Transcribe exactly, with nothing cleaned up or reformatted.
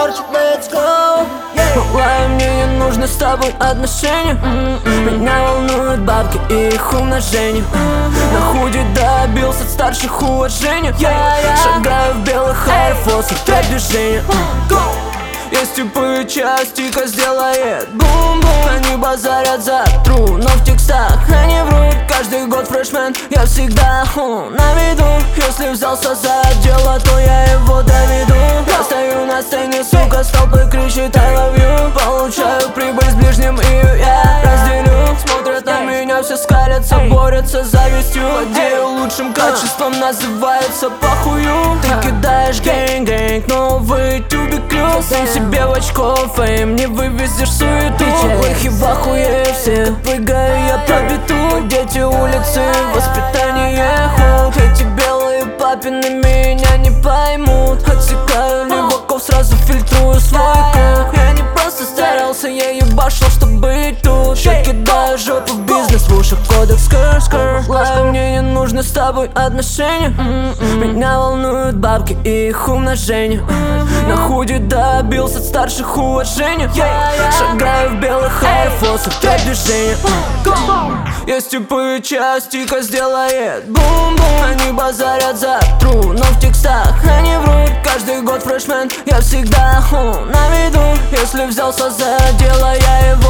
Егорчик, let's go. Малая, мне не нужны с тобой отношения. Меня волнуют бабки и их умножение. На худе добился от старших уважения. Шагаю в белых аэрфорсах, трек движения. Есть типы и частика сделает бум-бум. Они базарят за тру, но в текстах они врут. Каждый год фрешмен, я всегда ху, на виду. Если взялся за дело, то я его доведу. Я стою на сцене, сука, столпы кричит I love you. Получаю прибыль с ближним, и я разделю. Смотрят на меня, все скалятся, борются с завистью. Владею лучшим качеством, называется похую. Ты кидаешь гэнг-гэнг, новый тюбик клюс. Сам себе в очко фейм, не вывезешь суету. Лохи в ахуе все, прыгаю я по биту. Дети улицы, воспитание худ. Эти белые папины меня не поймут. Отсекаю леваков, сразу фильтрую свой круг. Я не просто старался, я ебашил, чтобы быть тут. Я кидаю жопу в бизнес, в ушах кодекс скр-скр. Лай, мне не нужны с тобой отношения. Меня волнуют бабки и их умножение. На худе добился от старших уважения. Шагаю в белых аэрфорсах, трек движения. Есть типы и частика сделает бум-бум. Они базарят за тру, но в текстах они врут. Каждый год фрешмен, я всегда ху, на виду. Если взялся за дело, я его